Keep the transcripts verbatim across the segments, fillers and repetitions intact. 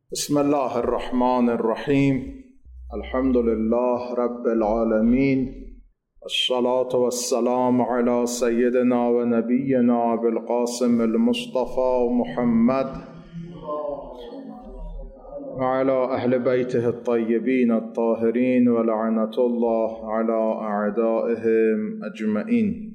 بسم الله الرحمن الرحیم. الحمد لله رب العالمین، الصلاة والسلام على سیدنا و نبینا ابوالقاسم المصطفى محمد و على اهل بیته الطیبین الطاهرین و لعنة الله على اعدائهم اجمعین.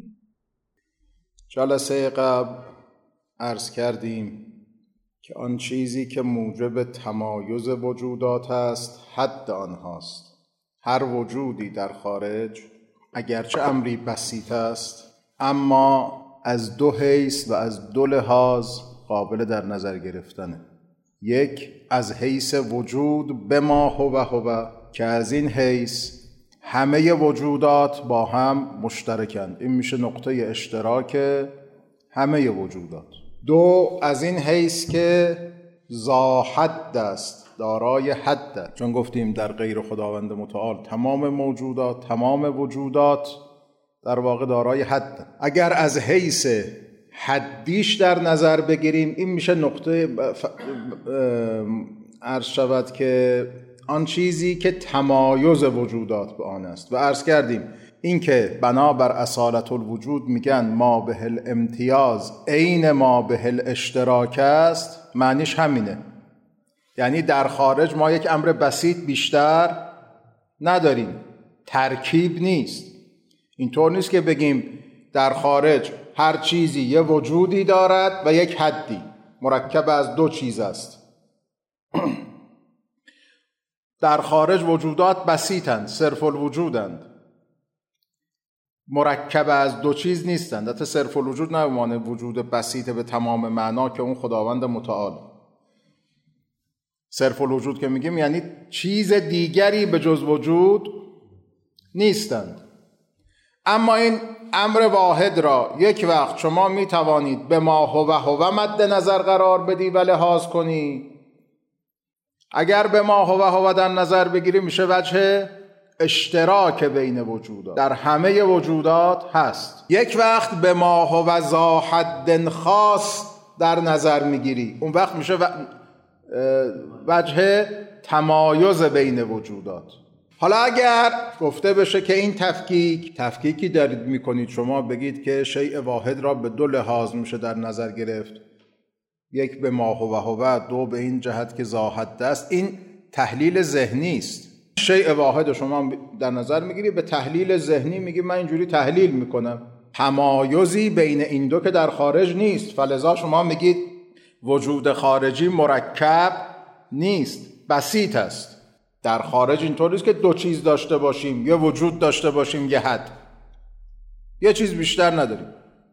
جلسه قبل عرض کردیم که آن چیزی که موجب تمایز وجودات است حد آنهاست. هر وجودی در خارج اگرچه امری بسیط است اما از دو حیث و از دو لحاظ قابل در نظر گرفتنه. یک، از حیث وجود به ما هو هو که از این حیث همه وجودات با هم مشترکند، این میشه نقطه اشتراک همه وجودات. دو، از این حیث که ذا حد است، دارای حد است، چون گفتیم در غیر خداوند متعال تمام موجودات تمام وجودات در واقع دارای حد. اگر از حیث حدیش در نظر بگیریم این میشه نقطه عرض شود که آن چیزی که تمایز وجودات به آن است. و عرض کردیم این که بنابر اصالت الوجود میگن ما به الامتیاز عین ما به الاشتراک است، معنیش همینه. یعنی در خارج ما یک امر بسیط بیشتر نداریم، ترکیب نیست. اینطور نیست که بگیم در خارج هر چیزی یه وجودی دارد و یک حدی، مرکب از دو چیز است. در خارج وجودات بسیطند، صرف الوجودند، مرکب از دو چیز نیستند. حتی صرف الوجود نه بمانه وجود بسیط به تمام معنا که اون خداوند متعال. صرف الوجود که میگیم یعنی چیز دیگری به جز وجود نیستند. اما این امر واحد را یک وقت شما میتوانید به ما هو هو مد نظر قرار بدی و لحاظ کنی. اگر به ما هو هو در نظر بگیری میشه وجه اشتراک بین وجودات، در همه وجودات هست. یک وقت به ما هو ذا حد خاص در نظر میگیری، اون وقت میشه وجه تمایز بین وجودات. حالا اگر گفته بشه که این تفکیک تفکیکی دارید میکنید شما، بگید که شیء واحد را به دو لحاظ میشه در نظر گرفت، یک به ما هو هو، دو به این جهت که ذا حد است، این تحلیل ذهنی است. شیء واحد شما در نظر میگیری، به تحلیل ذهنی میگی من اینجوری تحلیل میکنم، تمایزی بین این دو که در خارج نیست. فلذا شما میگید وجود خارجی مرکب نیست، بسیط است. در خارج اینطور نیست که دو چیز داشته باشیم، یه وجود داشته باشیم، یه حد، یه چیز بیشتر نداریم.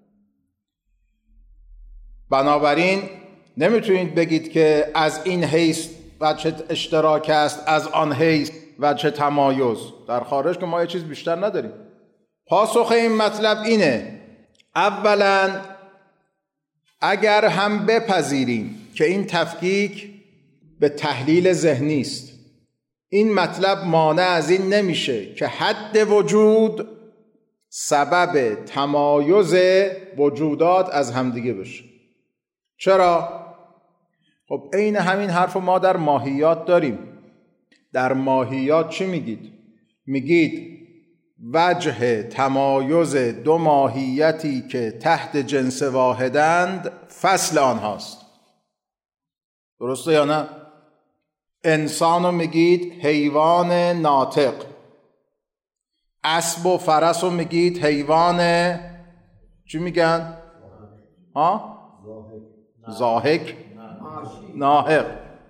بنابراین نمیتونید بگید که از این حیث وجه اشتراک است، از آن حیث وجه تمایز. در خارج که ما یه چیز بیشتر نداریم. پاسخ این مطلب اینه، اولا اگر هم بپذیریم که این تفکیک به تحلیل ذهنی است، این مطلب مانع از این نمیشه که حد وجود سبب تمایز وجودات از همدیگه بشه. چرا؟ خب عین همین حرف ما در ماهیات داریم. در ماهیات چی میگید؟ میگید وجه تمایز دو ماهیتی که تحت جنس واحدند فصل آنهاست. درسته یا نه؟ انسانو میگید حیوان ناطق، اسب و فرسو میگید حیوان چی میگن؟ ها؟ ضاحک، ناحق.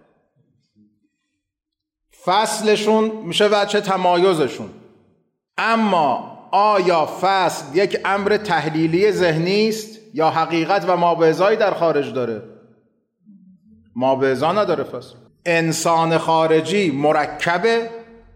فصلشون میشه وجه تمایزشون. اما آیا فصل یک امر تحلیلی ذهنی است یا حقیقت و مابعضایی در خارج داره؟ مابعضا نداره. فصل انسان خارجی مرکبه،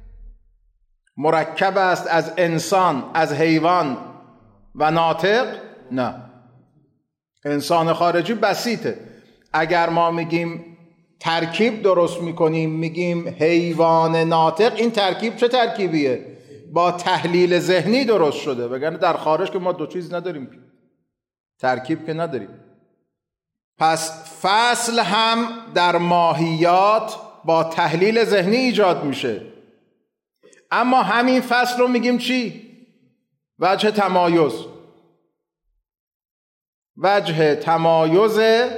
مرکب است از انسان، از حیوان و ناطق؟ نه، انسان خارجی بسیطه. اگر ما میگیم ترکیب درست میکنیم، میگیم حیوان ناطق، این ترکیب چه ترکیبیه؟ با تحلیل ذهنی درست شده. وگرنه در خارج که ما دو چیز نداریم، ترکیب که نداریم. پس فصل هم در ماهیات با تحلیل ذهنی ایجاد میشه، اما همین فصل رو میگیم چی؟ وجه تمایز. وجه تمایز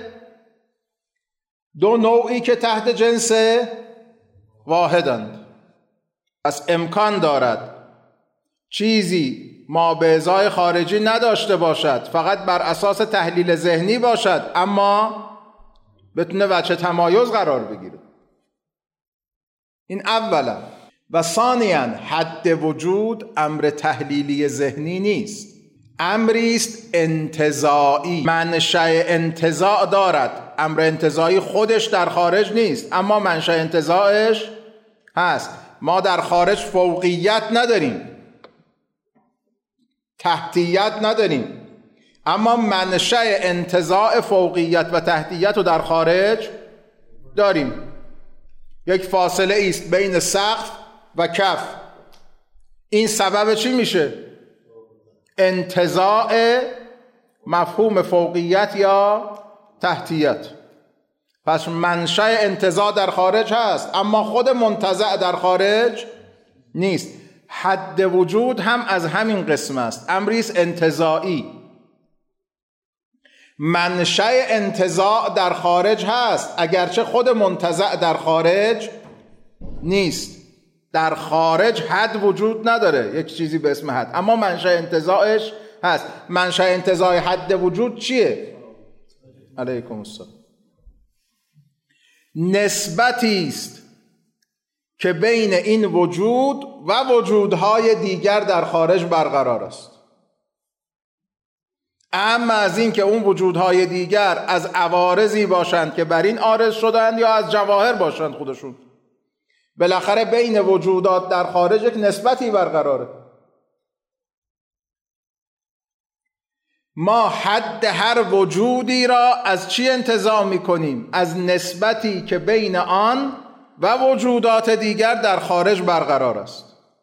دو نوعی که تحت جنس واحدند. پس امکان دارد چیزی ما به ازای خارجی نداشته باشد، فقط بر اساس تحلیل ذهنی باشد، اما بتونه وجه تمایز قرار بگیره. این اولا. و ثانیاً حد وجود امر تحلیلی ذهنی نیست، امری است انتزاعی، منشأ انتزاع دارد. امر انتزاعی خودش در خارج نیست، اما منشأ انتزاعش هست. ما در خارج فوقیت نداریم، تحتیت نداریم، اما منشأ انتزاع فوقیت و تحتیت رو در خارج داریم. یک فاصله است بین سقف و کف. این سبب چی میشه؟ انتزاع مفهوم فوقیت یا تحتیت. پس منشأ انتزاع در خارج هست، اما خود منتزع در خارج نیست. حد وجود هم از همین قسم است، امری است انتزاعی. منشأ انتزاع در خارج هست، اگرچه خود منتزع در خارج نیست. در خارج حد وجود نداره، یک چیزی به اسم حد، اما منشأ انتزاعش هست. منشأ انتزاع حد وجود چیه؟ علیکم السلام. نسبتی است که بین این وجود و وجودهای دیگر در خارج برقرار است. اما از این که اون وجودهای دیگر از عوارضی باشند که بر این عارض شدند یا از جواهر باشند خودشون، بالاخره بین وجودات در خارج یک نسبتی برقراره. ما حد هر وجودی را از چی انتزاع می‌کنیم؟ از نسبتی که بین آن و وجودات دیگر در خارج برقرار است.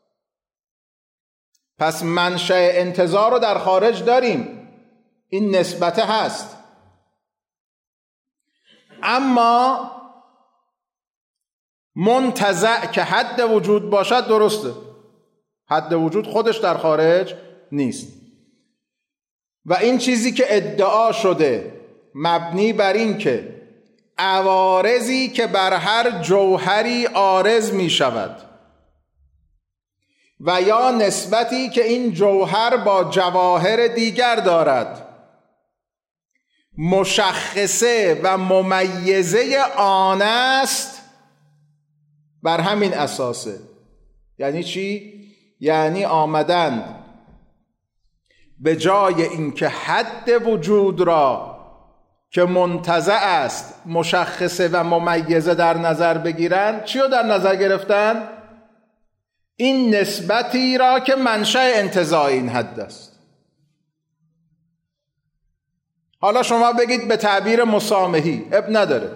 پس منشأ انتزاع رو در خارج داریم، این نسبت هست، اما منتزع که حد وجود باشد درسته، حد وجود خودش در خارج نیست. و این چیزی که ادعا شده مبنی بر این که عوارضی که بر هر جوهری عارض می شود و یا نسبتی که این جوهر با جواهر دیگر دارد مشخصه و ممیزه آن است، بر همین اساسه. یعنی چی؟ یعنی آمدند به جای اینکه حد وجود را که منتزع است مشخصه و ممیزه در نظر بگیرن، چی رو در نظر گرفتن؟ این نسبتی را که منشأ انتزاع این حد است. حالا شما بگید به تعبیر مسامحی، اب نداره،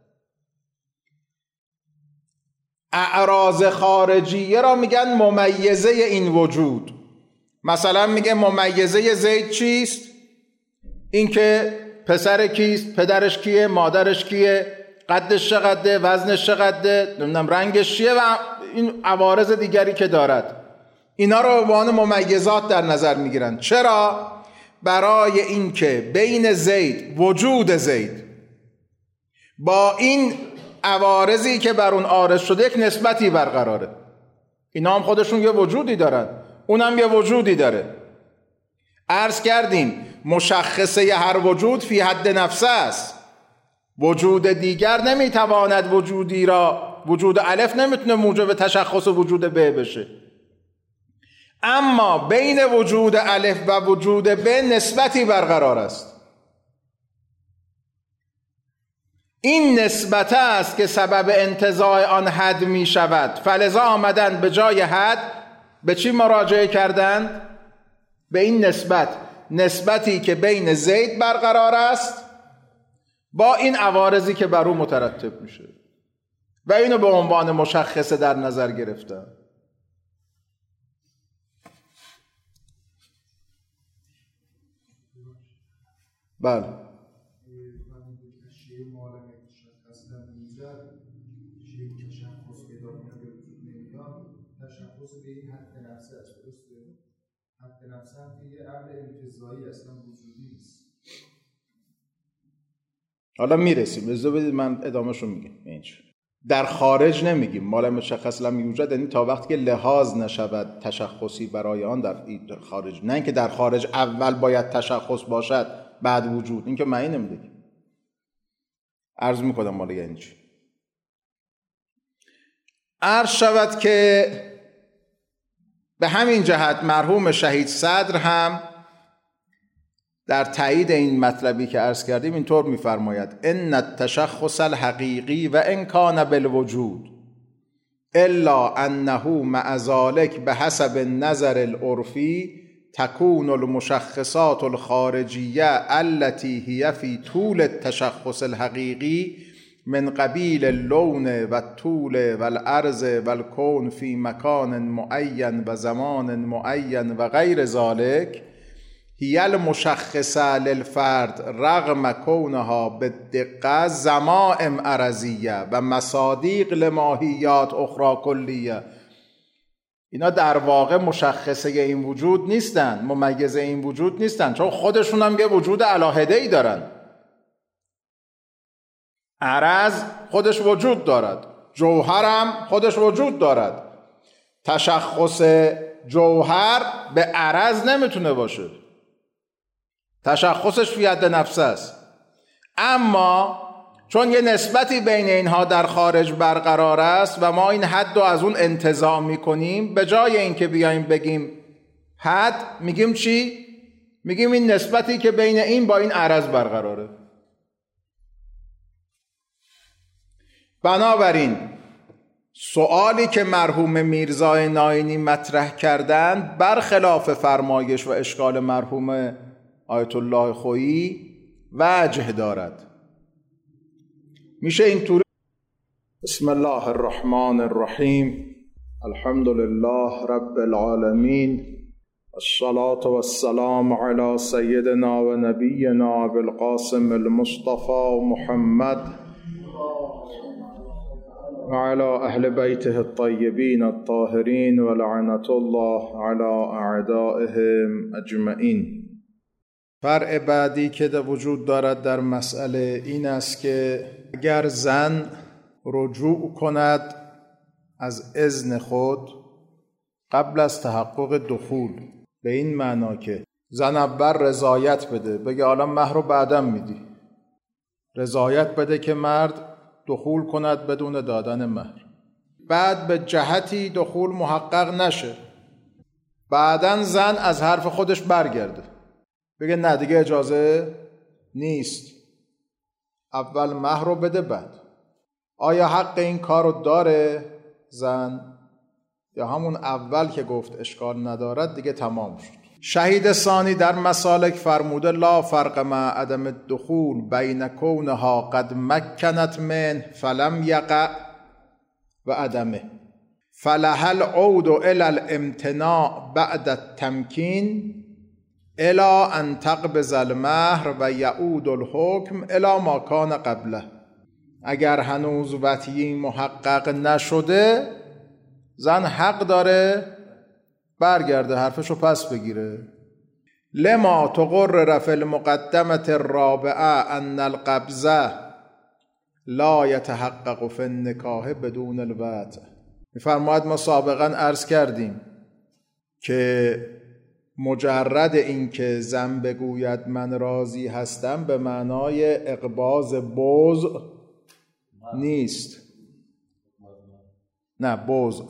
اعراض خارجیه را میگن ممیزه این وجود. مثلا میگه ممیزه زید چیست؟ این که پسر کیست، پدرش کیه، مادرش کیه، قدش چقدره، وزنش چقدره، نمیدونم رنگش چیه و این عوارض دیگری که دارد. اینا رو به عنوان ممیزات در نظر میگیرن. چرا؟ برای اینکه بین زید، وجود زید با این عوارضی که بر اون عارض شده یک نسبتی برقراره. اینا هم خودشون یه وجودی دارن، اونم یه وجودی داره. عرض کردیم مشخصه هر وجود فی حد نفسه است. وجود دیگر نمیتواند وجودی را، وجود الف نمیتونه موجب تشخص وجود ب بشه، اما بین وجود الف و وجود ب نسبتی برقرار است. این نسبت است که سبب انتزاع آن حد می شود. فلذا آمدن به جای حد به چی مراجعه کردند؟ به این نسبت، نسبتی که بین زید برقرار است با این عوارضی که بر او مترتب میشه و اینو به عنوان مشخصه در نظر گرفتن. بله یک تشخص پیدا کنه به وجود نمیاد، تشخص به این حد نفسه است. درسته؟ حد نفسه هم یه امر انتزاعی اصلا وجودی نیست. حالا میرسیم، اجازه بدید من ادامه‌شو میگم. اینجا در خارج نمیگیم مال مشخص لم یوجد، یعنی تا وقتی که لحاظ نشود تشخصی برای آن در خارج، نه اینکه در خارج اول باید تشخص باشد بعد وجود، این که معنی نمیده. عرض میکنم مال یعنی چی. عرض شود که به همین جهت مرحوم شهید صدر هم در تایید این مطلبی که عرض کردیم اینطور می‌فرماید: ان التشخص الحقیقی و ان کان بالوجود الا انه مع ذلك بحسب النظر العرفی تكون المشخصات الخارجیه التي هي في طول التشخص الحقیقی من قبیل اللون و الطول و العرض و الكون في مکان معین و زمان معین و غیر ذلك هی المشخصه للفرد رغم کونها بالدقه ضمائم عرضیه و مصادیق لماهیات اخرى کلیه. اینا در واقع مشخصه این وجود نیستن، ممیزه این وجود نیستن، چون خودشون هم یه وجود علاهده‌ای دارن. عرض خودش وجود دارد، جوهر هم خودش وجود دارد. تشخص جوهر به عرض نمیتونه باشه، تشخصش فی حد نفس است. اما چون یه نسبتی بین اینها در خارج برقرار است و ما این حد رو از اون انتزاع میکنیم، به جای اینکه بیایم بگیم حد، میگیم چی؟ میگیم این نسبتی که بین این با این عرض برقراره. بنابراین سوالی که مرحوم میرزای ناینی مطرح کردند برخلاف فرمایش و اشکال مرحوم آیت الله خویی وجه دارد. میشه اینطوری: بسم الله الرحمن الرحیم، الحمد لله رب العالمین، الصلاة والسلام علی سیدنا و نبینا ابوالقاسم المصطفى محمد و علی اهل بیته الطیبین الطاهرین و لعنت الله علی اعدائهم اجمعین. فرع بعدی که وجود دارد در مسئله این است که اگر زن رجوع کند از اذن خود قبل از تحقق دخول، به این معنا که زن اول رضایت بده، بگه حالا مهر رو بعدم میدی، رضایت بده که مرد دخول کند بدون دادن مهر، بعد به جهتی دخول محقق نشه، بعدن زن از حرف خودش برگرده بگه نه دیگه اجازه نیست، اول مهر رو بده بعد. آیا حق این کار رو داره زن، یا همون اول که گفت اشکال ندارد دیگه تمام شد؟ شهید ثانی در مسالک فرموده: لا فرق مع عدم الدخول بین کونها قد مکنت من فلم یقع و عدمه فلها العود الی الامتناع بعد التمکین الی ان تقبض المهر و یعود الحکم الی ما کان قبله. اگر هنوز وطیی محقق نشده زن حق داره برگرده حرفشو پس بگیره. لما تقرر فی المقدمه الرابعه ان القبض لا یتحقق فی النکاح بدون الوطء. میفرماید ما سابقا عرض کردیم که مجرد این که زن بگوید من راضی هستم به معنای اقباض بوضع نیست، نه بوضع،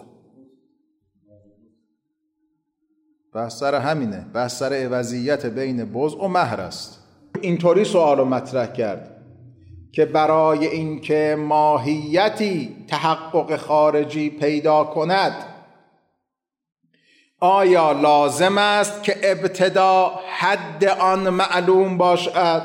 بحث سر همینه، بحث سر عوضیت بین بوضع و مهر است. اینطوری سوالو مطرح کرد که برای اینکه ماهیتی تحقق خارجی پیدا کند آیا لازم است که ابتدا حد آن معلوم باشد،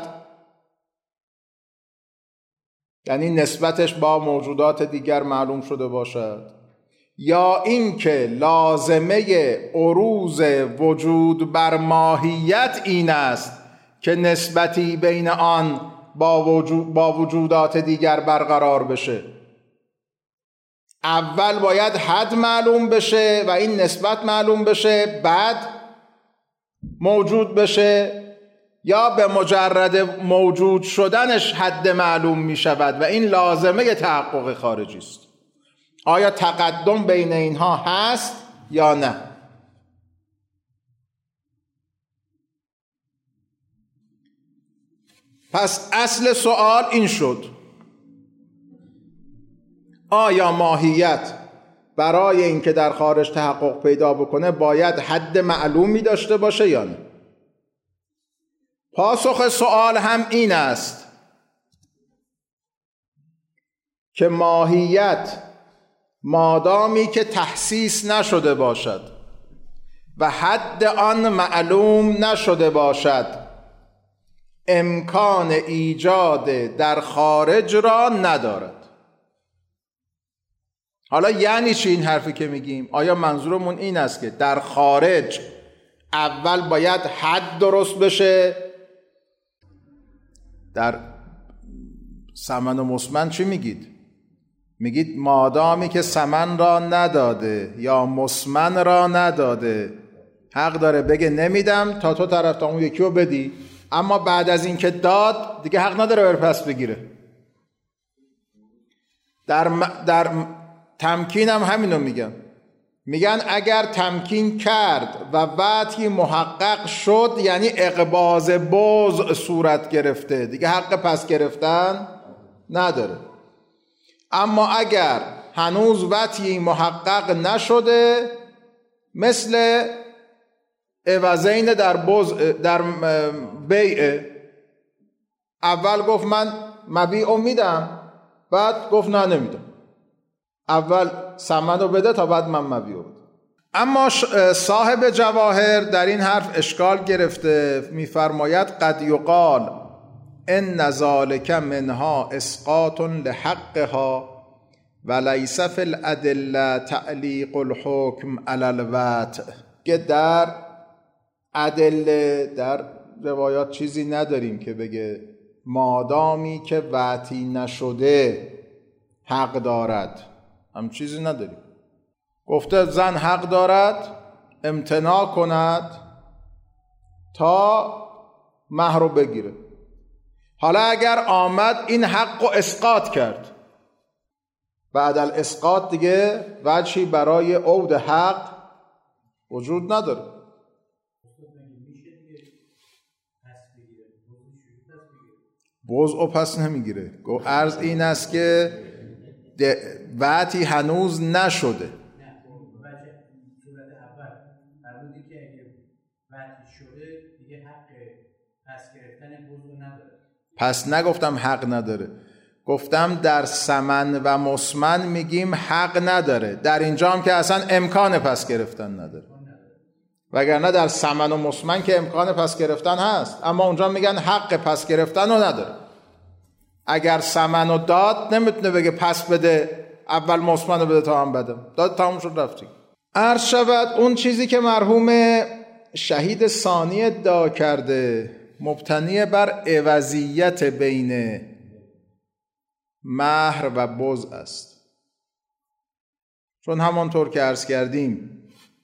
یعنی نسبتش با موجودات دیگر معلوم شده باشد، یا اینکه لازمه عروض وجود بر ماهیت این است که نسبتی بین آن با, وجود با وجودات دیگر برقرار بشه؟ اول باید حد معلوم بشه و این نسبت معلوم بشه بعد موجود بشه، یا به مجرد موجود شدنش حد معلوم می شود و این لازمه تحقق خارجی است؟ آیا تقدم بین اینها هست یا نه؟ پس اصل سوال این شد: آیا ماهیت برای اینکه در خارج تحقق پیدا بکنه باید حد معلومی داشته باشه یا نه؟ پاسخ سوال هم این است که ماهیت مادامی که تحسیس نشده باشد و حد آن معلوم نشده باشد امکان ایجاد در خارج را ندارد. حالا یعنی چی این حرفی که میگیم؟ آیا منظورمون این است که در خارج اول باید حد درست بشه؟ در سمن و مسمن چی میگید؟ میگید مادامی که سمن را نداده یا مسمن را نداده حق داره بگه نمیدم تا تو طرف تا اون یکی رو بدی، اما بعد از این که داد دیگه حق نداره بر پس بگیره. در, م... در تمکین هم همینو میگن، میگن اگر تمکین کرد و وعدی محقق شد یعنی اقباض بوز صورت گرفته، دیگه حق پس گرفتن نداره. اما اگر هنوز وعدی محقق نشده، مثل عوضین در بوز در بیع، اول گفت من مبیعو میدم بعد گفت نه نمیدم، اول ثمن رو بده تا بعد من مبیعو بده. اما صاحب جواهر در این حرف اشکال گرفته، میفرماید قد یقال ان ذلک منها اسقاط لحقها ولیس فی الادله تعلیق الحکم علی الوطء، که در ادله در روایات چیزی نداریم که بگه مادامی که وطی نشده حق دارد، هم چیزی نداریم. گفته زن حق دارد امتناع کند تا مهر رو بگیره. حالا اگر آمد این حق رو اسقاط کرد، بعد الاسقاط دیگه وجهی برای عود حق وجود نداره. بوز پس نمیگیره. گو عرض این است که وعدی هنوز نشده. نه صورت اول فرمودی که اگه وعدی شده دیگه حق پس گرفتن بوز رو نداره. پس نگفتم حق نداره، گفتم در سمن و مسمن میگیم حق نداره، در اینجا هم که اصلا امکان پس گرفتن نداره. وگرنه در سمن و مسمن که امکان پس گرفتن هست، اما اونجا میگن حق پس گرفتن رو نداره. اگر سمن رو داد نمیتونه بگه پس بده، اول مسمن رو بده تا هم بدم، داد تموم شد رفتی. عرض شود اون چیزی که مرحوم شهید ثانی ادعا کرده مبتنی بر عوضیت بین مهر و بوز است، چون همانطور که عرض کردیم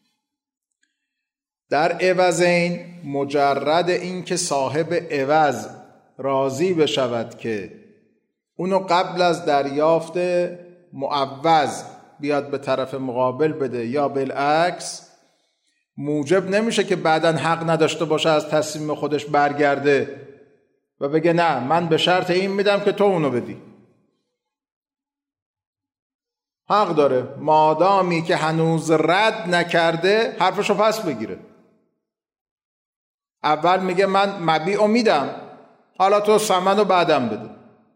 در عوضین مجرد این که صاحب عوض راضی بشود که اونو قبل از دریافت معوض بیاد به طرف مقابل بده یا بالعکس، موجب نمیشه که بعداً حق نداشته باشه از تصمیم خودش برگرده و بگه نه من به شرط این میدم که تو اونو بدی. حق داره مادامی که هنوز رد نکرده حرفشو پس بگیره. اول میگه من مبیعو میدم، حالا تو ثمنو بعدم بده.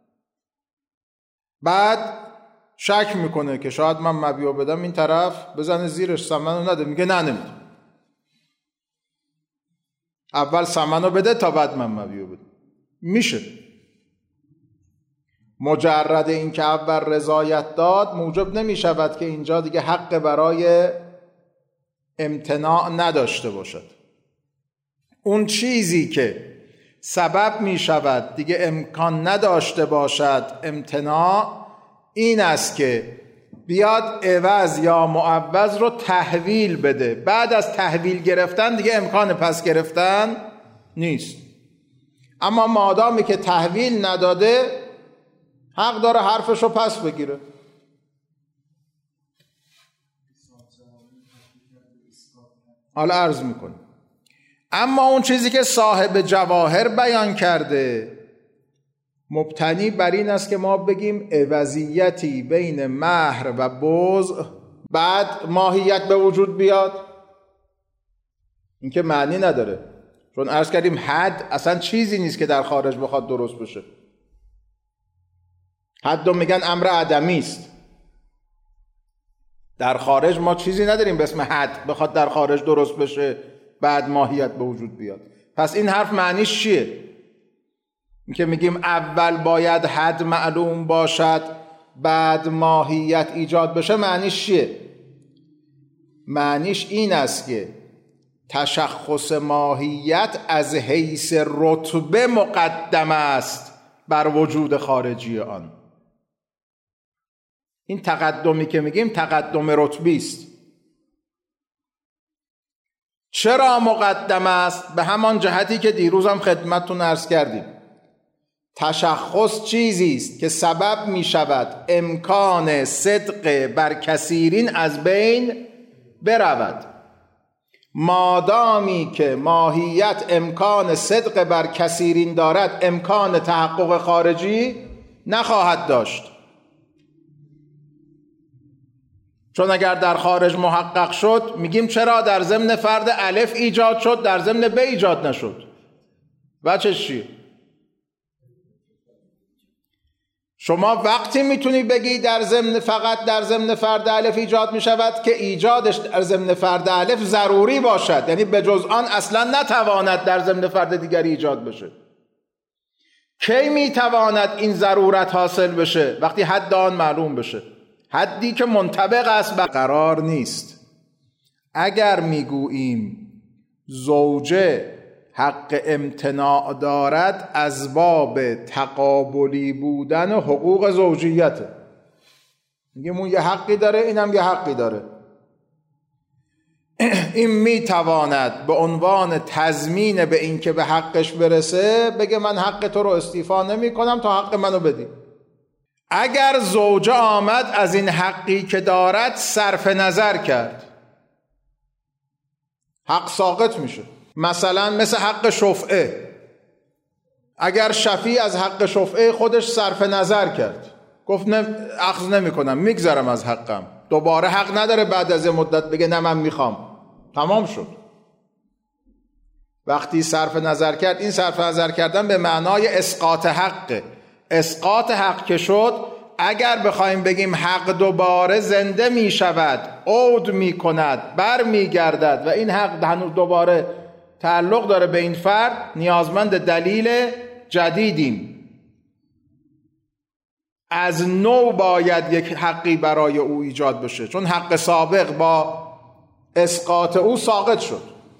بعد شک میکنه که شاید من مبیعو بدم این طرف بزنه زیرش ثمنو نده، میگه نه نمیدم، اول ثمنو بده تا بعد من مبیعو بدم. میشه مجرد این که اول رضایت داد موجب نمی شود که اینجا دیگه حق برای امتناع نداشته باشد. اون چیزی که سبب می شود دیگه امکان نداشته باشد امتناع، این است که بیاد عوض یا معوض رو تحویل بده. بعد از تحویل گرفتن دیگه امکان پس گرفتن نیست. اما مادامی که تحویل نداده حق داره حرفش رو پس بگیره. حالا عرض میکنه اما اون چیزی که صاحب جواهر بیان کرده مبتنی بر این است که ما بگیم عوضیتی بین مهر و بضع بعد ماهیت به وجود بیاد. این که معنی نداره، چون عرض کردیم حد اصلا چیزی نیست که در خارج بخواد درست بشه. حد رو میگن امر عدمی است. در خارج ما چیزی نداریم به اسم حد بخواد در خارج درست بشه بعد ماهیت به وجود بیاد. پس این حرف معنیش چیه؟ این که میگیم اول باید حد معلوم باشد بعد ماهیت ایجاد بشه معنیش چیه؟ معنیش این است که تشخص ماهیت از حیث رتبه مقدم است بر وجود خارجی آن. این تقدمی که میگیم تقدم رتبی است. چرا مقدم است؟ به همان جهتی که دیروز هم خدمتتون عرض کردیم. تشخص چیزی است که سبب می شود امکان صدق بر کثیرین از بین برود. مادامی که ماهیت امکان صدق بر کثیرین دارد امکان تحقق خارجی نخواهد داشت. چون اگر در خارج محقق شد میگیم چرا در ضمن فرد الف ایجاد شد در ضمن ب ایجاد نشد؟ بچه چی؟ شما وقتی میتونی بگی در ضمن فقط در ضمن فرد الف ایجاد میشود که ایجادش در ضمن فرد الف ضروری باشد، یعنی به جز آن اصلا نتواند در ضمن فرد دیگری ایجاد بشه. کی میتواند این ضرورت حاصل بشه؟ وقتی حد آن معلوم بشه، حدی که منطبق است بر قرار نیست. اگر میگوییم زوجه حق امتناع دارد از باب تقابلی بودن حقوق زوجیته. میگیم اون یه حقی داره اینم یه حقی داره. این میتواند به عنوان تضمین به این که به حقش برسه بگه من حق تو رو استیفا نمی کنم تا حق منو بدی. اگر زوجه آمد از این حقی که دارد صرف نظر کرد حق ساقط میشه. مثلا مثل حق شفعه، اگر شفیع از حق شفعه خودش صرف نظر کرد گفت نه اخذ نمی کنم میگذرم از حقم، دوباره حق نداره بعد از مدت بگه نه من میخوام، تمام شد. وقتی صرف نظر کرد، این صرف نظر کردن به معنای اسقاط حقه. اسقاط حق که شد اگر بخوایم بگیم حق دوباره زنده می شود، عود می کند، بر می گردد و این حق هنوز دوباره تعلق داره به این فرد، نیازمند دلیل جدیدیم. از نو باید یک حقی برای او ایجاد بشه، چون حق سابق با اسقاط او ساقط شد.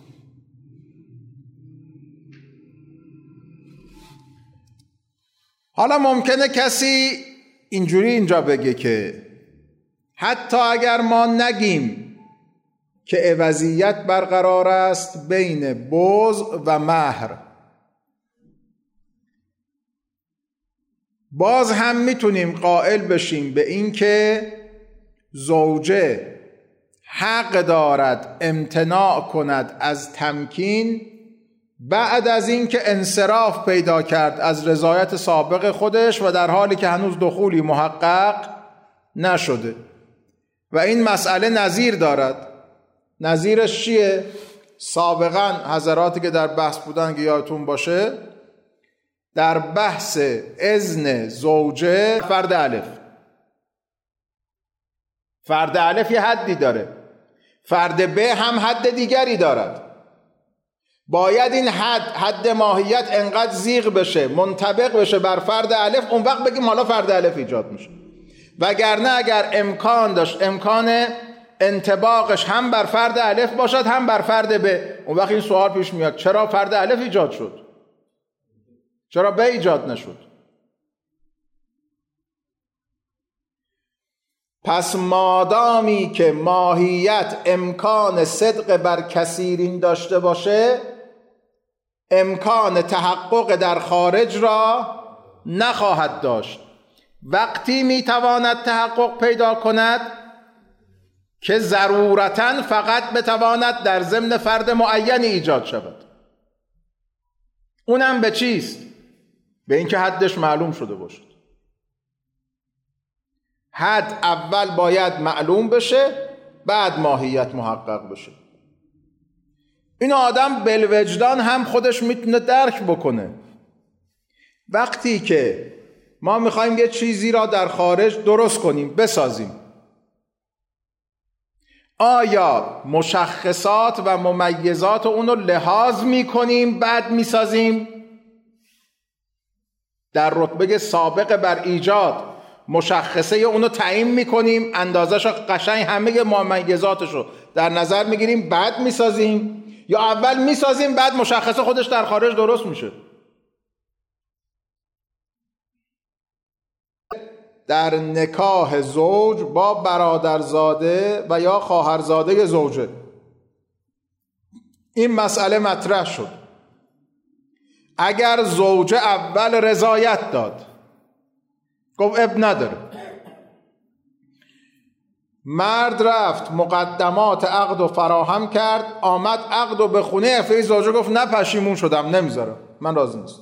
حالا ممکنه کسی اینجوری اینجا بگه که حتی اگر ما نگیم که عوضیت برقرار است بین بضع و مهر، باز هم میتونیم قائل بشیم به این که زوجه حق دارد امتناع کند از تمکین بعد از این که انصراف پیدا کرد از رضایت سابق خودش و در حالی که هنوز دخولی محقق نشده. و این مسئله نظیر دارد. نظیرش چیه؟ سابقا حضراتی که در بحث بودن که یادتون باشه، در بحث اذن زوجه فرد الف، فرد الف یه حدی داره، فرد ب هم حد دیگری دارد. باید این حد حد ماهیت انقدر زیغ بشه، منطبق بشه بر فرد الف، اون وقت بگیم حالا فرد الف ایجاد میشه. وگرنه اگر امکان داشت امکان انطباقش هم بر فرد الف باشد هم بر فرد ب، اون وقت این سوال پیش میاد چرا فرد الف ایجاد شد؟ چرا ب ایجاد نشد؟ پس مادامی که ماهیت امکان صدق بر کثیرین داشته باشه، امکان تحقق در خارج را نخواهد داشت. وقتی میتواند تحقق پیدا کند که ضرورتاً فقط بتواند در ضمن فرد معینی ایجاد شود. اونم به چیست؟ به اینکه حدش معلوم شده باشد. حد اول باید معلوم بشه، بعد ماهیت محقق بشه. این آدم بالوجدان هم خودش میتونه درک بکنه. وقتی که ما میخوایم یه چیزی را در خارج درست کنیم، بسازیم، آیا مشخصات و ممیزات اونو لحاظ میکنیم بعد میسازیم؟ در رتبه سابق بر ایجاد مشخصه اونو تعیین میکنیم، اندازه‌شو قشنگ همه ممیزاتشو در نظر میگیریم بعد میسازیم، یا اول میسازیم بعد مشخصه خودش در خارج درست میشه؟ در نکاح زوج با برادرزاده و یا خواهرزاده زوجه این مسئله مطرح شد. اگر زوجه اول رضایت داد، گفت اب نداره، مرد رفت مقدمات عقد و فراهم کرد، آمد عقد و به خونه افه زوجه گفت نه پشیمون شدم نمیذارم، من راضی نیستم،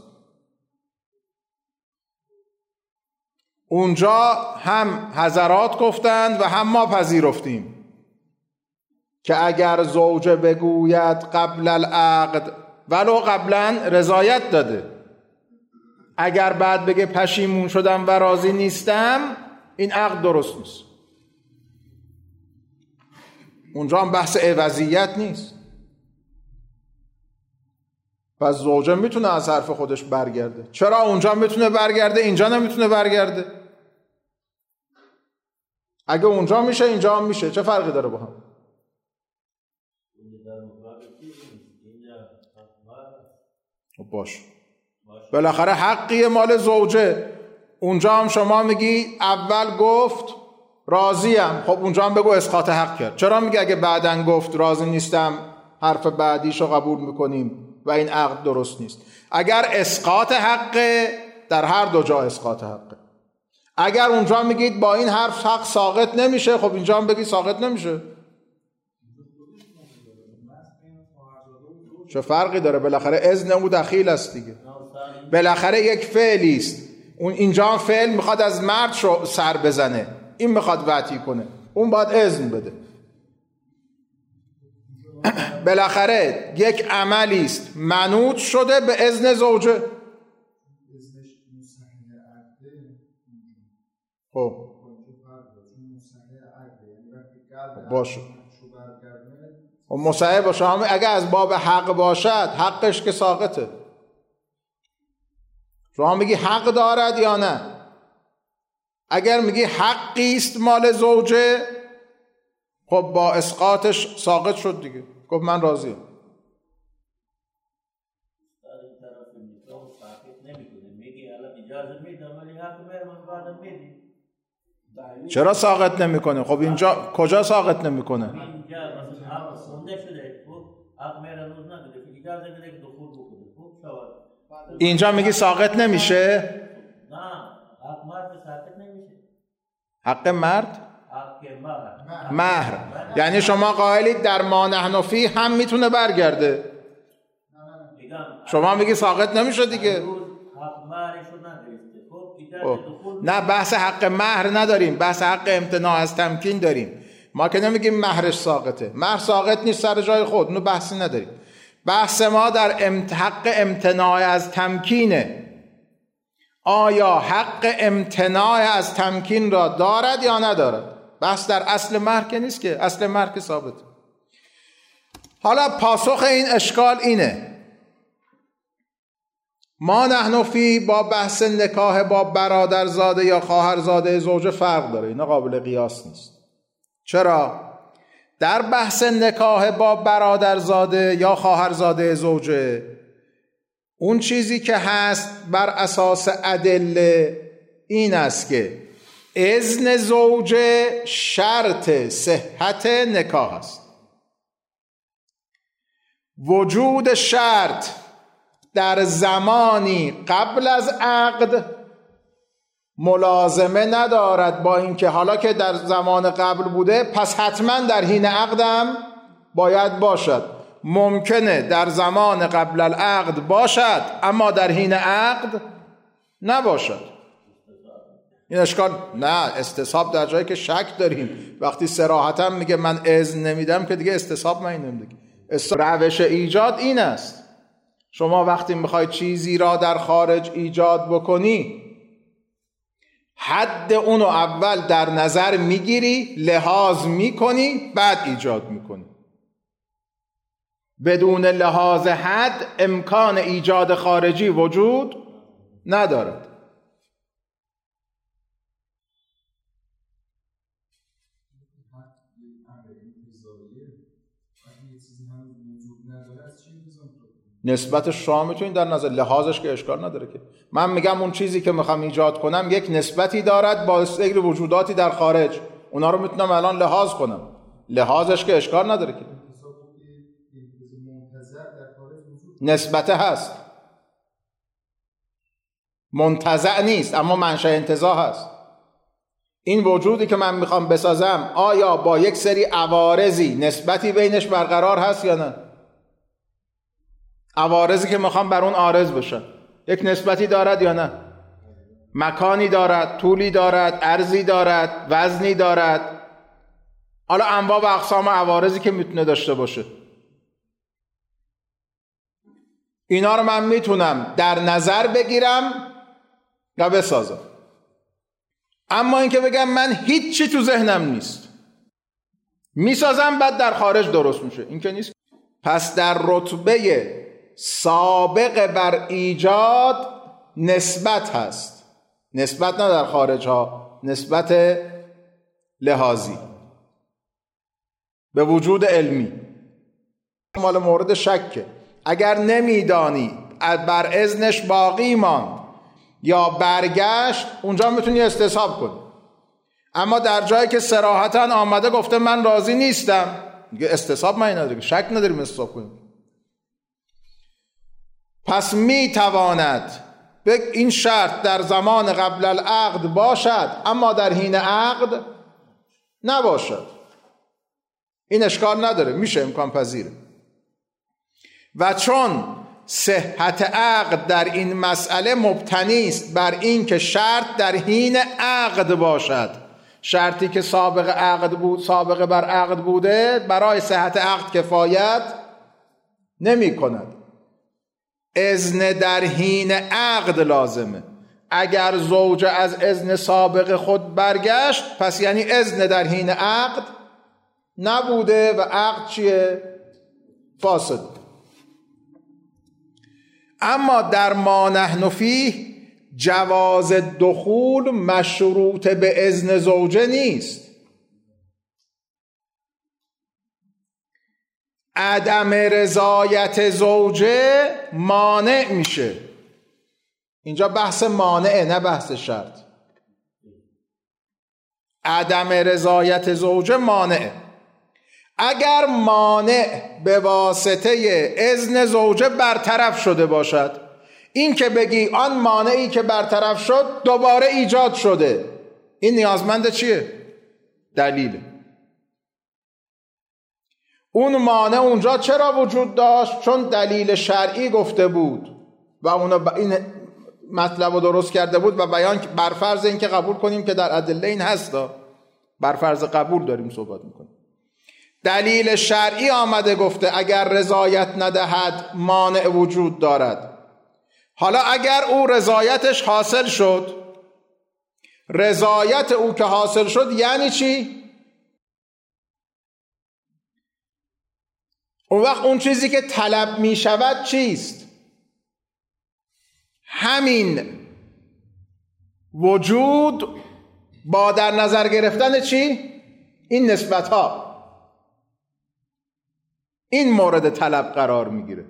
اونجا هم حضرات گفتند و هم ما پذیرفتیم که اگر زوجه بگوید قبل العقد ولو قبلا رضایت داده، اگر بعد بگه پشیمون شدم و راضی نیستم، این عقد درست نیست. اونجا هم بحث عوضیت نیست. پس زوجه میتونه از حرف خودش برگرده. چرا اونجا میتونه برگرده اینجا نمیتونه برگرده؟ اگه اونجا میشه اینجا هم میشه، چه فرقی داره با هم؟ باش بالاخره حقی مال زوجه. اونجا هم شما میگی اول گفت راضیم، خب اونجا هم بگو اسقاط حق کرد. چرا میگی اگه بعدن گفت راضی نیستم حرف بعدیشو قبول میکنیم و این عقد درست نیست؟ اگر اسقاط حقه، در هر دو جا اسقاط حقه. اگر اونجا میگید با این حرف حق ساقط نمیشه، خب اینجا هم بگی ساقط نمیشه. چه فرقی داره؟ بالاخره اذن او دخیل است دیگه. بالاخره یک فعلی است، اون اینجا هم فعل میخواد از مرد شو سر بزنه، این میخواد وطی کنه، اون باید اذن بده. بالاخره یک عملی است منوط شده به اذن زوجه. خب باشه، و مصحح باشه. هم اگه از باب حق باشد حقش که ساقطه. شما میگی حق دارد یا نه؟ اگر میگی حقی است مال زوجه، خب با اسقاطش ساقط شد دیگه. گفت من راضیم. چرا ساقط نمیکنه؟ خب اینجا کجا ساقط نمیکنه؟ اینجا میگی ساقط نمیشه؟ نه، حق مرد ساقط نمیشه. حق مرد؟ حق مهر. مهر. یعنی شما قائلید در ما نحن فی هم میتونه برگرده. شما میگی ساقط نمیشه دیگه. حق مهرشو ندارید. نه، بحث حق مهر نداریم، بحث حق امتناع از تمکین داریم. ما که نمیگیم مهرش ساقطه، مهر ساقط نیست سر جای خود، اونو بحثی نداریم. بحث ما در امت... حق امتناع از تمکینه. آیا حق امتناع از تمکین را دارد یا ندارد؟ بحث در اصل مهر که نیست که، اصل مهر که ثابته. حالا پاسخ این اشکال اینه: ما نحن فی با بحث نکاح با برادرزاده یا خواهرزاده زوجه فرق داره، اینا قابل قیاس نیست. چرا؟ در بحث نکاح با برادرزاده یا خواهرزاده زوجه اون چیزی که هست بر اساس ادله این است که اذن زوجه شرط صحت نکاح است. وجود شرط در زمانی قبل از عقد ملازمه ندارد با اینکه حالا که در زمان قبل بوده پس حتما در حین عقدم باید باشد. ممکنه در زمان قبل العقد باشد اما در حین عقد نباشد. این اشکال نه، استصحاب در جایی که شک داریم. وقتی صراحتا میگه من اذن نمیدم که دیگه استصحاب من نمیدم. روش ایجاد این است، شما وقتی میخوای چیزی را در خارج ایجاد بکنی حد اونو اول در نظر میگیری، لحاظ میکنی، بعد ایجاد میکنی. بدون لحاظ حد امکان ایجاد خارجی وجود ندارد. نسبتش شما میتونید در نظر، لحاظش که اشکال نداره که. من میگم اون چیزی که میخوام ایجاد کنم یک نسبتی دارد با سیر وجوداتی در خارج، اونا رو میتونم الان لحاظ کنم، لحاظش که اشکال نداره که. نسبته هست، منتزع نیست اما منشأ انتزاع هست. این وجودی که من میخوام بسازم آیا با یک سری عوارضی نسبتی بینش برقرار هست یا نه؟ عوارضی که میخوام بر اون عارض بشه یک نسبتی دارد یا نه؟ مکانی دارد، طولی دارد، عرضی دارد، وزنی دارد. حالا انواع و اقسام عوارضی که میتونه داشته باشه، اینا رو من میتونم در نظر بگیرم یا بسازم. اما اینکه بگم من هیچی تو ذهنم نیست میسازم بعد در خارج درست میشه، این که نیست. پس در رتبه سابق بر ایجاد نسبت هست، نسبت نه در خارج ها، نسبت لحاظی به وجود علمی. مال مورد شکه، اگر نمیدانی بر اذنش باقی ماند یا برگشت اونجا میتونی استصحاب کنی. اما در جایی که صراحتا آمده گفته من راضی نیستم، دیگه استصحاب معنی نداره، شک نداریم استصحاب کنیم. پس میتواند این شرط در زمان قبل العقد باشد اما در حین عقد نباشد. این اشکال نداره، میشه، امکان پذیره. و چون صحت عقد در این مسئله مبتنی است بر این که شرط در حین عقد باشد، شرطی که سابق عقد بود، سابق بر عقد بوده برای صحت عقد کفایت نمی کند. اذن در حین عقد لازمه. اگر زوج از اذن سابق خود برگشت پس یعنی اذن در حین عقد نبوده و عقد چیه؟ فاسد. اما در ما نحن فیه جواز دخول مشروط به اذن زوجه نیست. عدم رضایت زوجه مانع میشه. اینجا بحث مانعه نه بحث شرط. عدم رضایت زوجه مانعه. اگر مانع به واسطه اذن زوجه برطرف شده باشد، این که بگی آن مانعی که برطرف شد دوباره ایجاد شده، این نیازمند چیه؟ دلیله. اون مانع اونجا چرا وجود داشت؟ چون دلیل شرعی گفته بود و اونو این مطلب رو درست کرده بود و بیان بر فرض این که قبول کنیم که در ادله این هست، بر فرض قبول داریم صحبت میکنیم. دلیل شرعی آمده گفته اگر رضایت ندهد مانع وجود دارد. حالا اگر او رضایتش حاصل شد، رضایت او که حاصل شد یعنی چی؟ اون وقت اون چیزی که طلب می شود چیست؟ همین وجود با در نظر گرفتن چی؟ این نسبت ها، این مورد طلب قرار می گیره.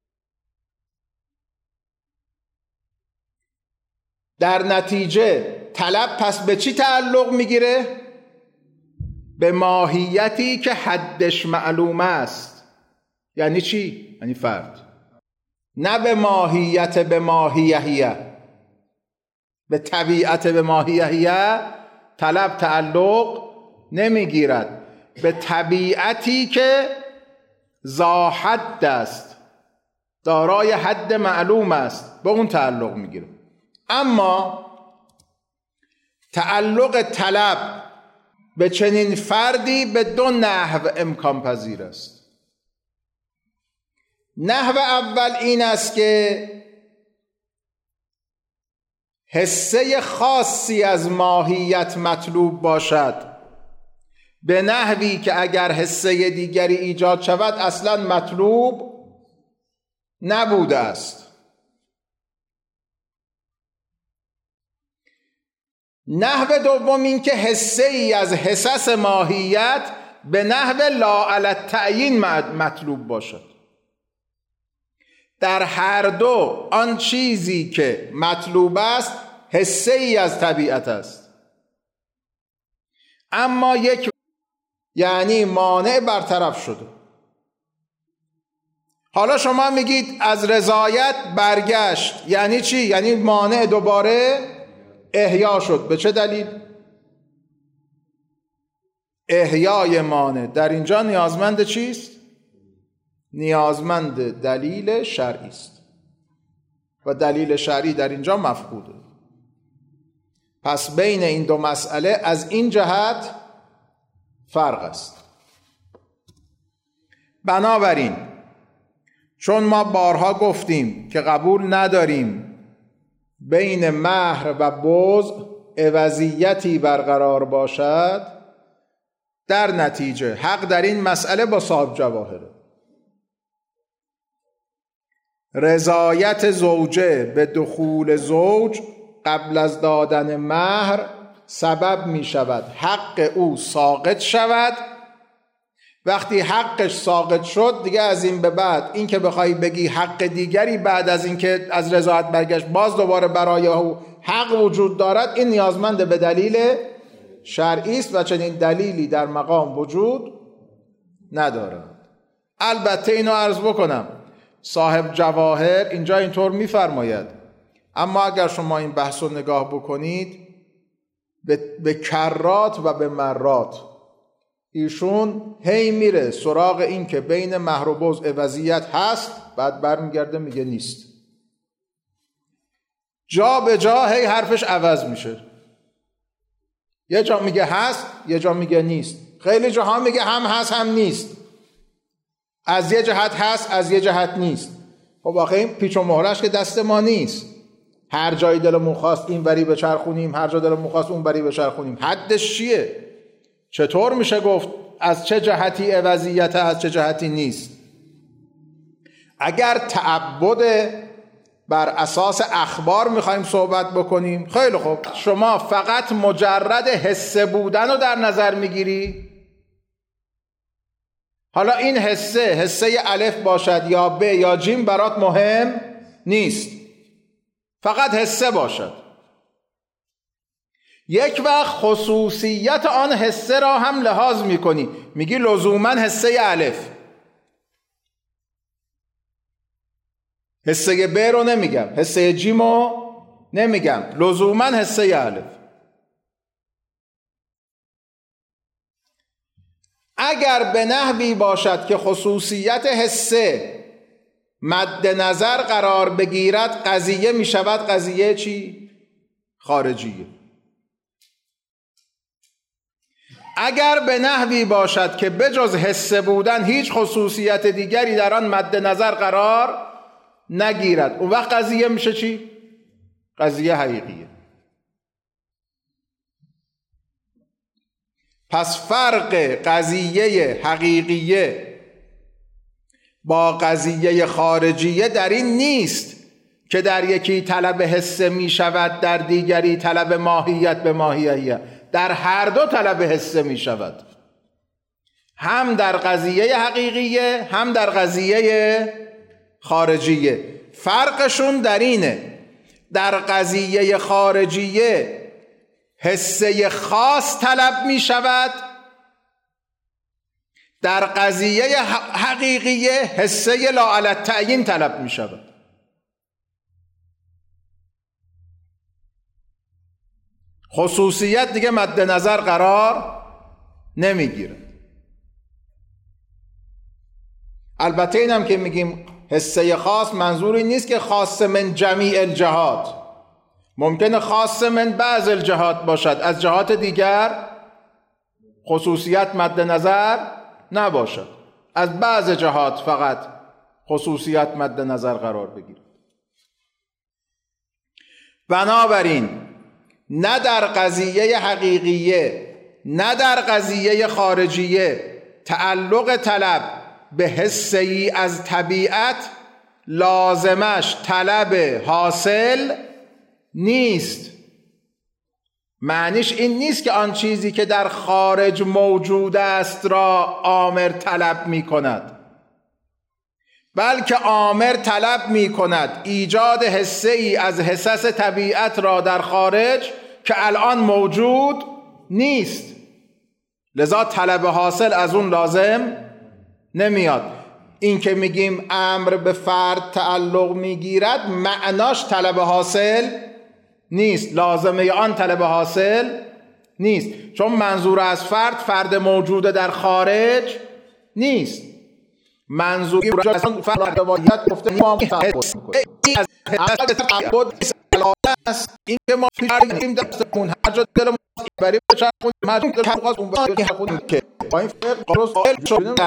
در نتیجه طلب پس به چی تعلق میگیره؟ به ماهیتی که حدش معلوم است. یعنی چی؟ یعنی فرد. نه به ماهیت به ماهیهیه، به طبیعت به ماهیهیه طلب تعلق نمیگیرد، به طبیعتی که ذا حد است، دارای حد معلوم است، به اون تعلق میگیره. اما تعلق طلب به چنین فردی به دو نحو امکان پذیر است. نحو اول این است که حسه خاصی از ماهیت مطلوب باشد، به نحوی که اگر حسه دیگری ایجاد شود اصلا مطلوب نبوده است. نحو دوم این که حسه ای از حسس ماهیت به نحو لا علی التعیین مطلوب باشد. در هر دو آن چیزی که مطلوب است حسه ای از طبیعت است، اما یک یعنی مانع برطرف شده. حالا شما میگید از رضایت برگشت، یعنی چی؟ یعنی مانع دوباره احیا شد. به چه دلیل؟ احیای مانع در اینجا نیازمند چیست؟ نیازمند دلیل شرعی است و دلیل شرعی در اینجا مفقوده. پس بین این دو مسئله از این جهت فرق است. بنابراین چون ما بارها گفتیم که قبول نداریم بین مهر و بغض عوضیتی برقرار باشد، در نتیجه حق در این مسئله با صاحب جواهره. رضایت زوجه به دخول زوج قبل از دادن مهر سبب می شود حق او ساقط شود. وقتی حقش ساقط شد دیگه از این به بعد این که بخوای بگی حق دیگری بعد از این که از رضایت برگشت باز دوباره برای او حق وجود دارد، این نیازمند به دلیل شرعی است و چنین دلیلی در مقام وجود ندارد. البته اینو عرض بکنم صاحب جواهر اینجا اینطور میفرماید، اما اگر شما این بحث رو نگاه بکنید به, به کرات و به مرات ایشون هی میره سراغ این که بین مهر و بغض عوضیت هست، بعد برمیگرده میگه نیست. جا به جا هی حرفش عوض میشه، یه جا میگه هست یه جا میگه نیست، خیلی جاها میگه هم هست هم نیست، از یه جهت هست از یه جهت نیست. خب واقعا این پیچ و مهرش که دست ما نیست، هر جایی دلمون خواست این وری بچرخونیم، هر جا دلمون خواست اون وری بچرخونیم. حدش چیه؟ چطور میشه گفت از چه جهتی عوضیت از چه جهتی نیست؟ اگر تعبد بر اساس اخبار میخوایم صحبت بکنیم، خیلی خوب، شما فقط مجرد حسه بودن رو در نظر میگیری. حالا این حسه حسه الف باشد یا ب یا جیم برات مهم نیست، فقط حسه باشد. یک وقت خصوصیت آن حسه را هم لحاظ میکنی، میگی لزوما حسه الف، حسه ب رو نمیگم، حسه جیم رو نمیگم، لزوما حسه الف. اگر به نحوی باشد که خصوصیت حسه مد نظر قرار بگیرد، قضیه می شود قضیه چی؟ خارجیه. اگر به نحوی باشد که بجز حسه بودن هیچ خصوصیت دیگری در آن مد نظر قرار نگیرد، اون وقت قضیه میشه چی؟ قضیه حقیقیه. پس فرق قضیه حقیقیه با قضیه خارجیه در این نیست که در یکی طلب حسه می شود در دیگری طلب ماهیت به ماهیت، در هر دو طلب حسه می شود، هم در قضیه حقیقیه هم در قضیه خارجیه. فرقشون در اینه در قضیه خارجیه حسه خاص طلب می شود، در قضیه حقیقیه حسه لا علی التعیین طلب می شود. خصوصیت دیگه مد نظر قرار نمی گیره. البته اینم که میگیم حسه خاص منظوری نیست که خاص من جمیع الجهات، ممکنه خاص من بعض الجهات باشد، از جهات دیگر خصوصیت مد نظر نباشد، از بعض جهات فقط خصوصیت مد نظر قرار بگیرد. بنابراین نه در قضیه حقیقیه نه در قضیه خارجیه تعلق طلب به حسی از طبیعت لازمش طلب حاصل نیست. معنیش این نیست که آن چیزی که در خارج موجود است را آمر طلب می کند، بلکه آمر طلب می کند ایجاد حسی از حسس طبیعت را در خارج که الان موجود نیست. لذا طلب حاصل از اون لازم نمیاد. این که میگیم امر به فرد تعلق میگیرد معناش طلب حاصل نیست، لازمه آن طلب حاصل نیست، چون منظور از فرد فرد موجود در خارج نیست. منظور از فرد روایت گفته ما حس از تعبد است. این که ما فرقیم دستمون هر جا دلمون بری بچرخون مردم دل خواست اون وقتی خودمون که با این فرق قرص قائل شده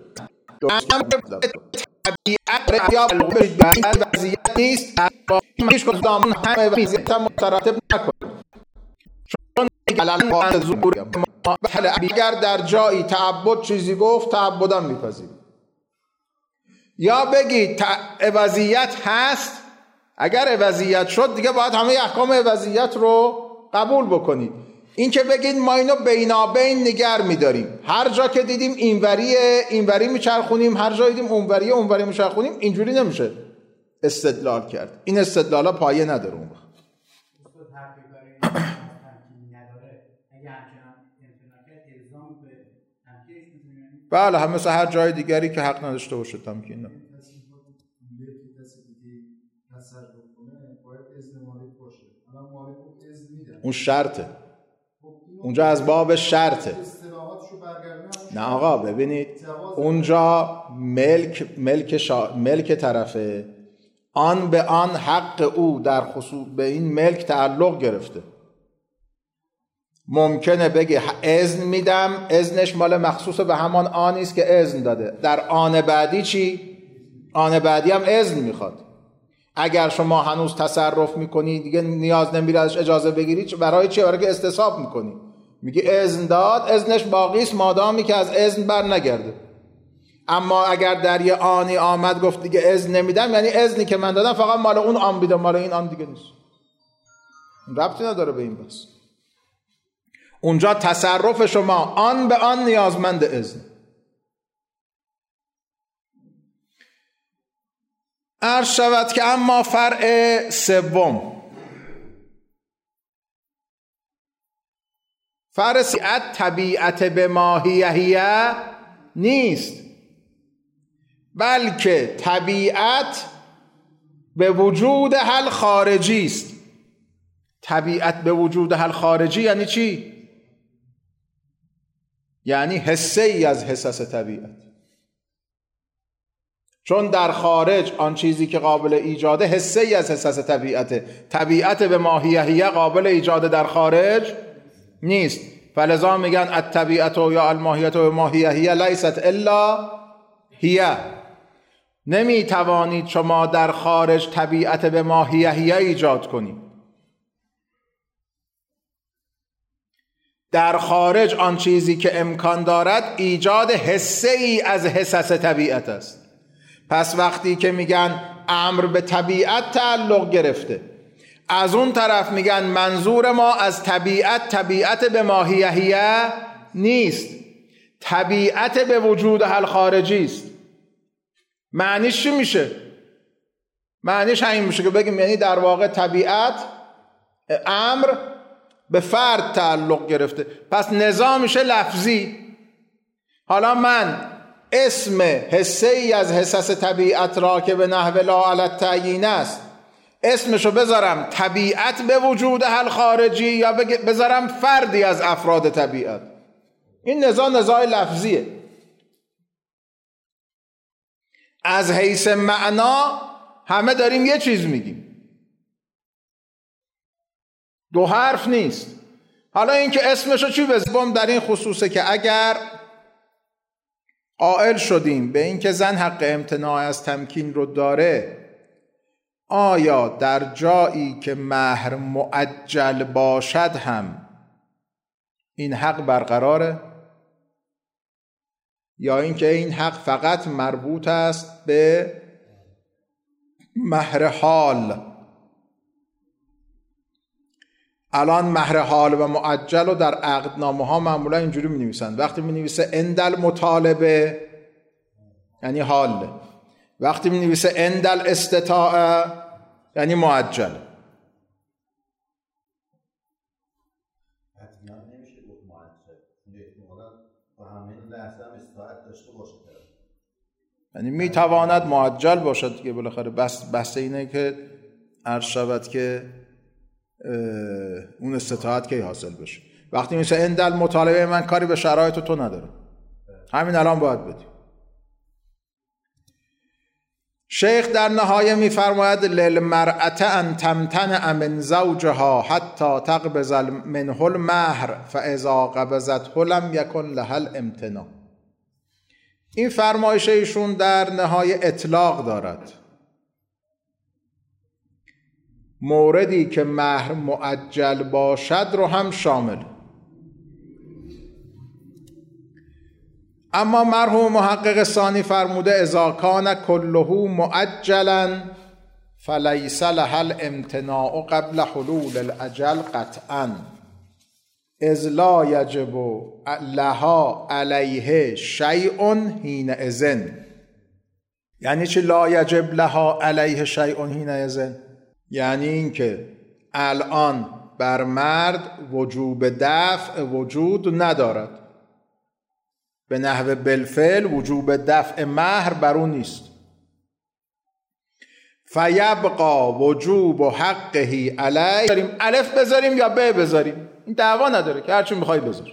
طبیعت یا وضعیت نیست، با هیچ کدام همه وضعیت مترتب نکنید. چون الان زور ما اگر در جایی تعبد چیزی گفت تعبدم میپذیریم، یا بگید وضعیت هست، اگر وضعیت شد دیگه باید همه احکام وضعیت رو قبول بکنید. این که بگید ما اینو بینابین نگر میداریم، هر جا که دیدیم اینوریه اینوری میچرخونیم، هر جا دیدیم اونوریه اونوری میچرخونیم، اینجوری نمیشه استدلال کرد. این استدلالا پایه نداره. اون وقت بله هم مثل هر جای دیگری که حق نداشته باشه تمکین نه. اون شرطه، اونجا از باب شرطه. نه آقا ببینید اونجا ملک ملک شا... ملک طرفه، آن به آن حق او در خصوص به این ملک تعلق گرفته. ممکنه بگه اذن میدم، اذنش مال مخصوص به همان آنی است که اذن داده. در آن بعدی چی؟ آن بعدی هم اذن میخواد. اگر شما هنوز تصرف میکنی دیگه نیاز نمیره ازش اجازه بگیری. برای چی؟ برای که استصحاب میکنی. میگه اذن داد، اذنش باقی است مادامی که از اذن بر نگرده. اما اگر در یه آنی آمد گفت دیگه اذن نمیدم، یعنی اذنی که من دادم فقط مال اون آن بیدم، مال این آن دیگه نیست. ربطی نداره به این بس. اونجا تصرف شما آن به آن نیازمند اذن. عرض شود که اما فرع سوم، فرع سیعت طبیعت به ماهیهیه نیست، بلکه طبیعت به وجود حل خارجی است. طبیعت به وجود حل خارجی یعنی چی؟ یعنی حسه ای از حسس طبیعت. چون در خارج آن چیزی که قابل ایجاده حسه ای از حسس طبیعته. طبیعت به ماهیهیه قابل ایجاد در خارج نیست. فلذا میگن الطبیعت یا الماهیت و ماهیهیه لیست الا هیه. نمی توانید شما در خارج طبیعت به ماهیهیه ایجاد کنید. در خارج آن چیزی که امکان دارد ایجاد حسه ای از حسس طبیعت است. پس وقتی که میگن امر به طبیعت تعلق گرفته، از اون طرف میگن منظور ما از طبیعت طبیعت به ماهیهیه نیست، طبیعت به وجود حل خارجی است. معنیش چی میشه؟ معنیش همین میشه که بگیم یعنی در واقع طبیعت امر به فرد تعلق گرفته، پس نزاع میشه لفظی. حالا من اسم حصه ای از حصص طبیعت را که به نحو لا علی التعیین است اسمشو بذارم طبیعت به وجود حل خارجی یا بذارم فردی از افراد طبیعت. این نزاع نزاع لفظیه. از حیث معنا همه داریم یه چیز میگیم، دو حرف نیست. حالا این که اسمشو چی بذارم در این خصوصه که اگر قائل شدیم به این که زن حق امتناع از تمکین رو داره، آیا در جایی که مهر مؤجل باشد هم این حق برقراره؟ یا اینکه این حق فقط مربوط است به مهر حال؟ الان مهر حال و معجل رو در عقدنامه ها معمولا اینجوری می نویسن. وقتی می نویسه اندل مطالبه یعنی حال، وقتی می نویسه اندل استطاعه یعنی معجل. حتما نمیشه گفت معجل، احتمالاً با همین لحظه هم استطاعت داشته باشه، یعنی می تواند معجل باشد که بالاخره بس بحث اینه که عرض شود که اون استطاعت کی حاصل بشه. وقتی میشه اندل مطالبه من کاری به شرایط تو نداره، همین الان باید بدی. شیخ در نهایه میفرماید للمرأة ان تمتنع من زوجها حتی تقبض منه المهر فاذا قبضته لم یکن لها الامتناع. این فرمایش ایشون در نهایه اطلاق دارد، موردی که مهر مؤجل باشد رو هم شامل. اما مرحوم محقق ثانی فرموده اذا کان کله مؤجلا فلیس لها الامتناع قبل حلول الاجل قطعا اذ لا یجب لها علیه شیء حینئذ. یعنی چی لا یجب لها علیه شیء حینئذ؟ یعنی این که الان بر مرد وجوب دفع وجود ندارد، به نحو بالفعل وجوب دفع مهر بر اون نیست. فیبقا وجوب حقه علیه، الف بذاریم یا ب بذاریم این دعوا نداره که هرچی میخوای بذار.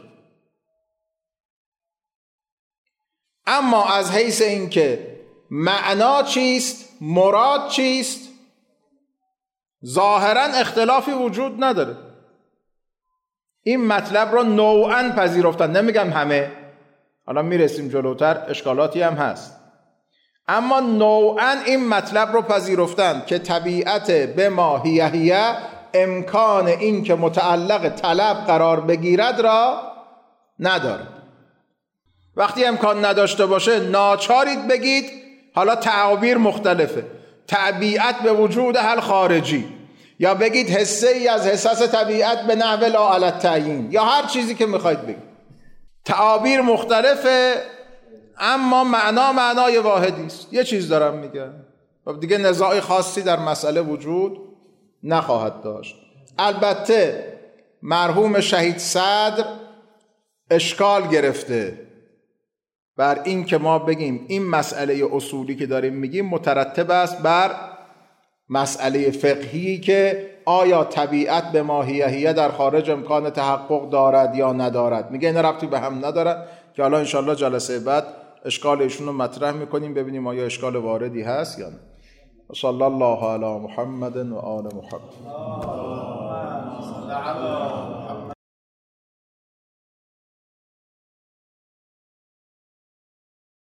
اما از حیث این که معنا چیست، مراد چیست، ظاهرا اختلافی وجود نداره. این مطلب را نوعاً پذیرفتن، نمیگم همه، حالا میرسیم جلوتر اشکالاتی هم هست، اما نوعاً این مطلب رو پذیرفتن که طبیعت به ما هیه هیه امکان این که متعلق طلب قرار بگیرد را نداره. وقتی امکان نداشته باشه ناچارید بگید حالا تعابیر مختلفه، طبیعت به وجود حل خارجی، یا بگید حصه ای از حصص طبیعت به نحو لا علی التعیین، یا هر چیزی که میخواید بگید. تعابیر مختلفه اما معنا معنای واحدی است. یه چیز دارم میگم، دیگه نزاع خاصی در مسئله وجود نخواهد داشت. البته مرحوم شهید صدر اشکال گرفته بر این که ما بگیم این مسئله اصولی که داریم میگیم مترتب است بر مسئله فقهی که آیا طبیعت به ماهیه در خارج امکان تحقق دارد یا ندارد. میگه این ربطی به هم ندارد که حالا انشالله جلسه بعد اشکال ایشون رو مطرح میکنیم ببینیم آیا اشکال واردی هست یا نه. صلی الله علی محمد و آل محمد.